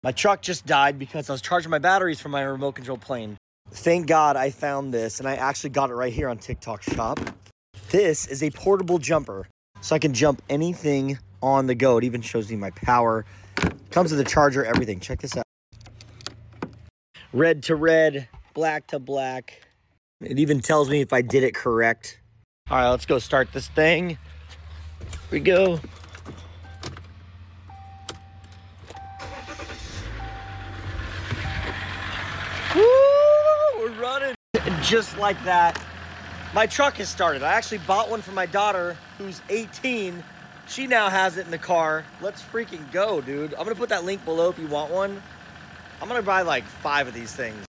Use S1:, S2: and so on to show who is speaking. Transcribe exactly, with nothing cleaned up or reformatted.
S1: My truck just died because I was charging my batteries from my remote control plane. Thank God I found this, and I actually got it right here on TikTok Shop. This is a portable jumper, so I can jump anything on the go. It even shows me my power. Comes with a charger, everything. Check this out. Red to red, black to black. It even tells me if I did it correct. All right, let's go start this thing. Here we go. Woo! We're running. And just like that, my truck has started. I actually bought one for my daughter, who's eighteen. She now has it in the car. Let's freaking go, dude. I'm gonna put that link below if you want one. I'm gonna buy like five of these things.